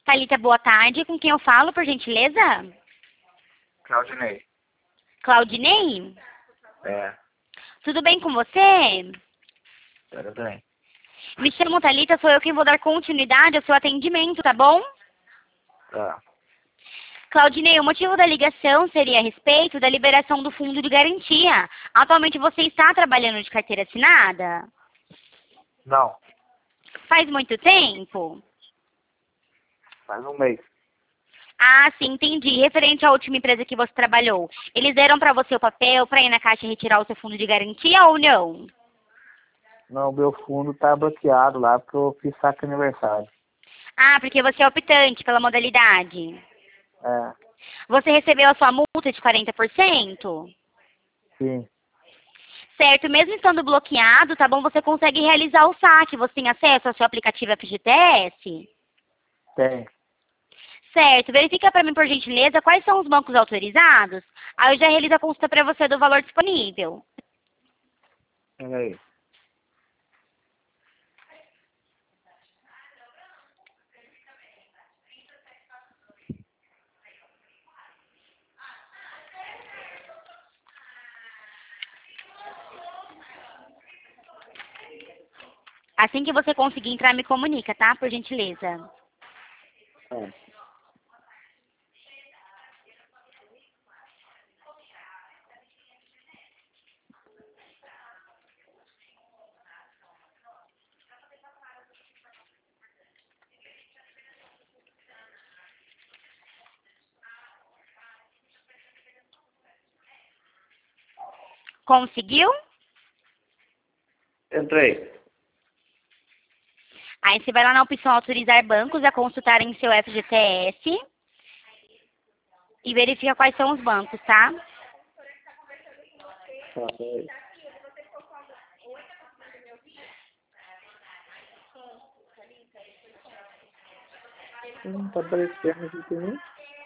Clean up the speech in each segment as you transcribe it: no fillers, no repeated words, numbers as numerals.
Thalita, boa tarde. Com quem eu falo, por gentileza? Claudinei. Claudinei? É, Tudo bem com você? tudo bem. Me chamo Thalita, sou eu quem vou dar continuidade ao seu atendimento, tá bom? Tá. Claudinei, o motivo da ligação seria a respeito da liberação do fundo de garantia. Atualmente você está trabalhando de carteira assinada? Não, Faz muito tempo? faz um mês. Ah, sim, entendi. Referente à última empresa que você trabalhou, eles deram para você o papel para ir na caixa e retirar o seu fundo de garantia ou não? Não, meu fundo tá bloqueado lá porque eu fiz saque aniversário. Ah, porque você é optante pela modalidade. É, Você recebeu a sua multa de 40%? sim, Certo, mesmo estando bloqueado, tá bom? Você consegue realizar o saque. Você tem acesso ao seu aplicativo FGTS? tem. Certo, verifica para mim, por gentileza, quais são os bancos autorizados. Aí eu já realizo a consulta para você do valor disponível. Peraí. Assim que você conseguir entrar, me comunica, tá? Por gentileza. É. Conseguiu? Entrei. Aí você vai lá na opção autorizar bancos a consultarem seu FGTS e verifica quais são os bancos, tá? Tá, peraí. Não tá aparecendo aqui pra mim.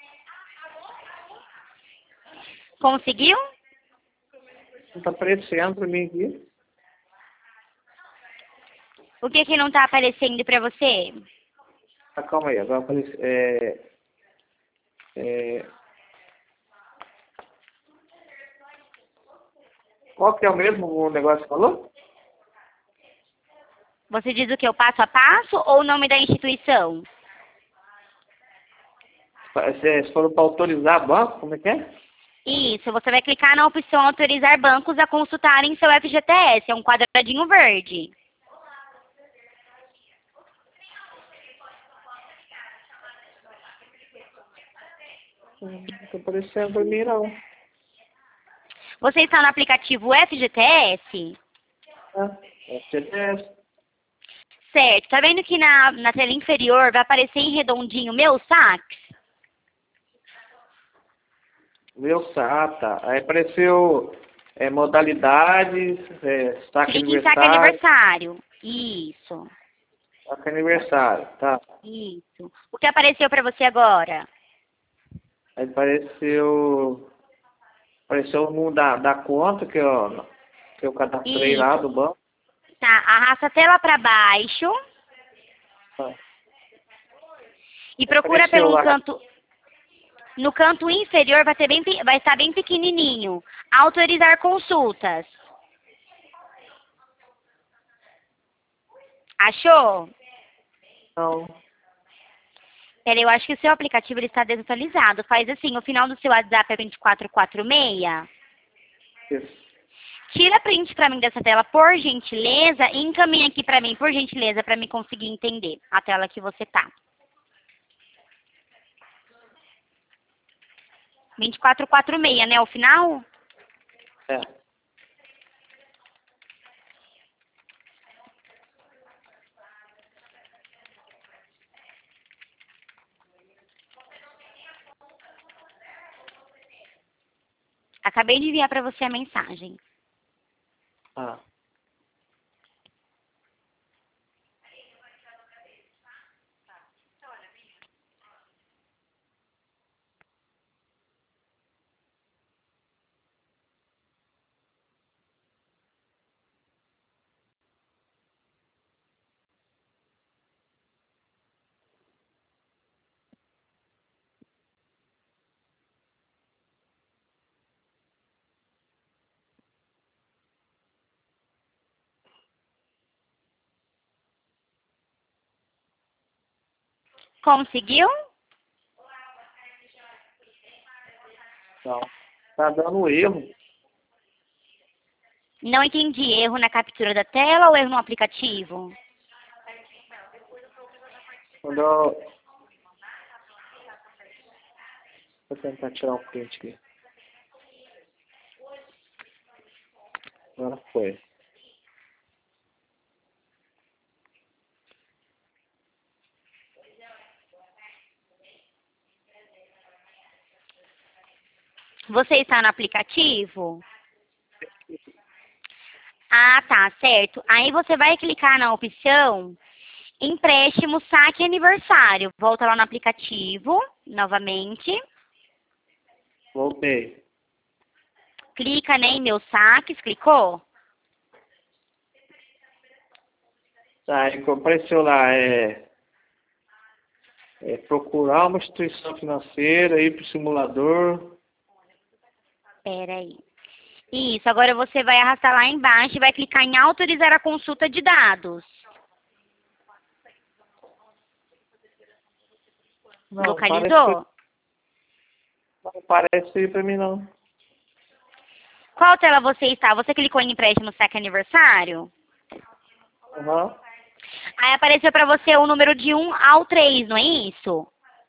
Conseguiu? Não tá aparecendo pra mim aqui. O que que não tá aparecendo para você? Ah, calma aí, agora apareceu. É, qual que é o mesmo negócio que falou? Você diz o que? O passo a passo ou o nome da instituição? Você falou pra autorizar banco? Como é que é? Isso, você vai clicar na opção autorizar bancos a consultarem seu FGTS. É um quadradinho verde. Não tá aparecendo pra mim, não. Você está no aplicativo FGTS? Ah, FGTS. Certo. Tá vendo que na tela inferior vai aparecer em redondinho meu saque? Meu tá. Aí apareceu modalidades, saque Clique em saque aniversário, aniversário. Isso. saque aniversário, tá. Isso. O que apareceu para você agora? Aí apareceu o número da conta que eu cadastrei lá Isso. do banco. Tá, arrasta a tela para baixo Tá. e procura Apareceu pelo lá. canto. No canto inferior vai estar bem pequenininho. Autorizar consultas. Achou? Não. Pera, eu acho que o seu aplicativo ele está desatualizado. Faz assim, o final do seu WhatsApp é 2446. Isso. Tira print para mim dessa tela, por gentileza, e encaminha aqui para mim, por gentileza, para me conseguir entender a tela que você tá. 2446, né, o final? É. Acabei de enviar para você a mensagem. Ah. Conseguiu? Não. Tá dando erro. Não entendi. Erro na captura da tela ou erro no aplicativo? Quando eu... Vou tentar tirar um print aqui. Agora foi. Você está no aplicativo? Ah, tá, certo. Aí você vai clicar na opção empréstimo, saque e aniversário. Volta lá no aplicativo, novamente. Voltei. Clica, né, em meus saques, clicou? Tá, aí apareceu lá, procurar uma instituição financeira, ir pro simulador. Pera aí. Isso, agora você vai arrastar lá embaixo e vai clicar em autorizar a consulta de dados. Não, Localizou? Não parece ir pra mim, não. Qual tela você está? Você clicou em empréstimo, saque e aniversário? Aham. Aí apareceu para você o número de 1 ao 3, não é isso?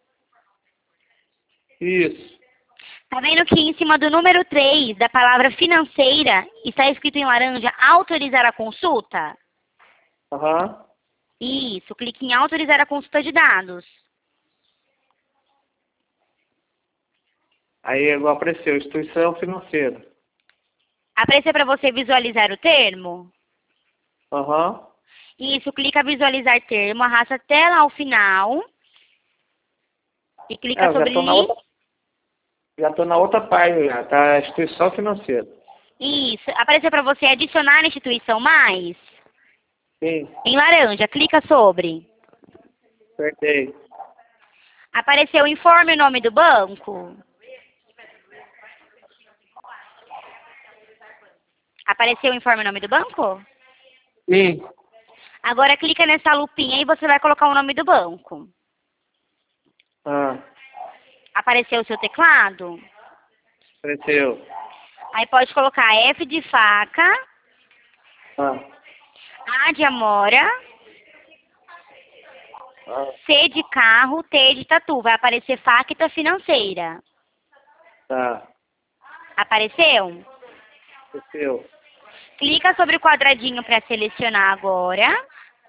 Isso. Tá vendo que em cima do número 3, da palavra financeira, está escrito em laranja, autorizar a consulta? Aham. Isso, clique em autorizar a consulta de dados. Aí agora apareceu, instituição financeira. Apareceu para você visualizar o termo? Aham. Isso, clica visualizar termo, arrasta até lá ao final e clica Eu sobre já tô na outra página, já, tá? Instituição financeira. Isso, apareceu para você adicionar a instituição mais? Sim, Em laranja, clica sobre. acertei. Apareceu informe o nome do banco? Apareceu o informe o nome do banco? Sim. Agora clica nessa lupinha e você vai colocar o nome do banco. Ah, Apareceu o seu teclado? apareceu. Aí pode colocar F de faca, Ah, A de amora, ah, C de carro, T de tatu. Vai aparecer facta financeira. tá. Apareceu? Apareceu. Clica sobre o quadradinho para selecionar agora.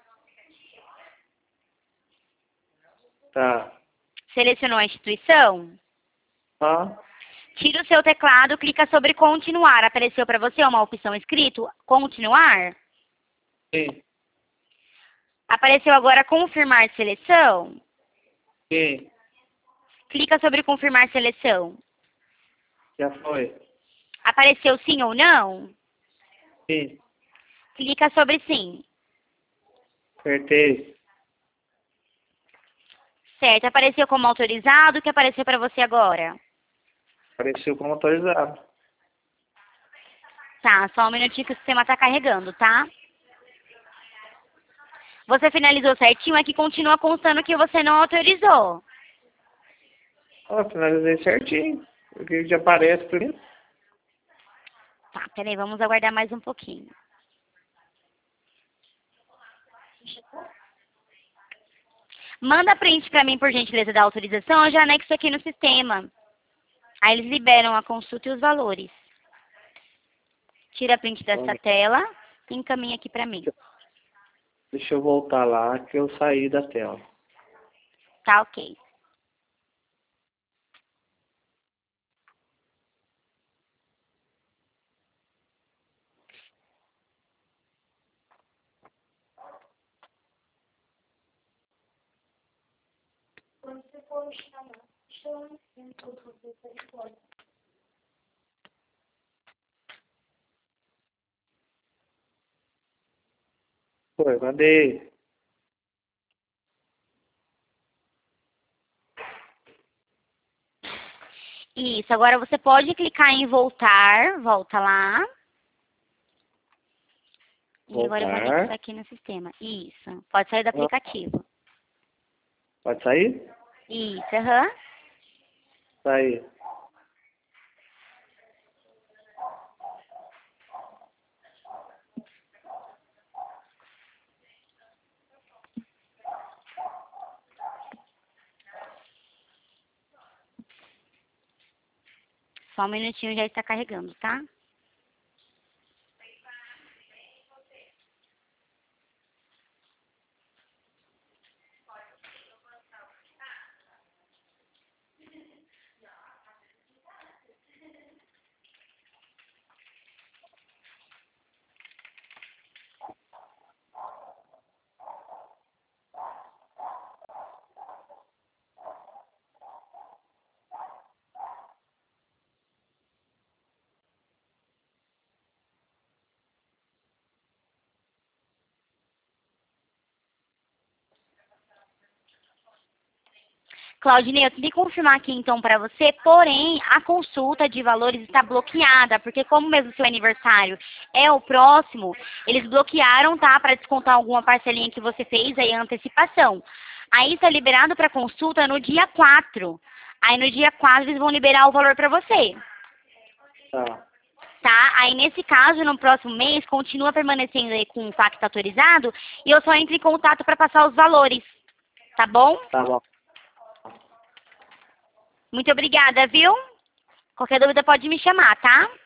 Tá. Selecionou a instituição? Ah, Tira o seu teclado, clica sobre continuar. Apareceu para você uma opção escrito continuar? sim. Apareceu agora confirmar seleção? Sim. Clica sobre confirmar seleção. Já foi. Apareceu sim ou não? Sim. Clica sobre sim. Acertei. Certo, apareceu como autorizado. O que apareceu para você agora? Apareceu como autorizado. Tá, só um minutinho que o sistema está carregando, tá? Você finalizou certinho, aqui continua constando que você não autorizou. Ah, finalizei certinho. O que já aparece pra mim? Tá, peraí, vamos aguardar mais um pouquinho. Manda print para mim, por gentileza, da autorização, eu já anexo aqui no sistema. Aí eles liberam a consulta e os valores. Tira print dessa tela e encaminha aqui para mim. Deixa eu voltar lá que eu saí da tela. Tá, ok. Foi, mandei. Isso, agora você pode clicar em voltar, volta lá. E agora eu vou Voltar. anexar aqui no sistema. Isso, pode sair do Ah, aplicativo. Pode sair? Isso, aham. Sair. Só um minutinho, já está carregando, tá? Claudinei, eu tenho que confirmar aqui então para você, porém a consulta de valores está bloqueada, porque como mesmo seu aniversário é o próximo, eles bloquearam, tá, para descontar alguma parcelinha que você fez aí, a antecipação. Aí está liberado para consulta no dia 4. Aí no dia 4 eles vão liberar o valor para você, Tá. tá? Aí nesse caso, no próximo mês, continua permanecendo aí com o pacto autorizado e eu só entro em contato para passar os valores, tá bom? Tá bom. Muito obrigada, viu? Qualquer dúvida pode me chamar, tá?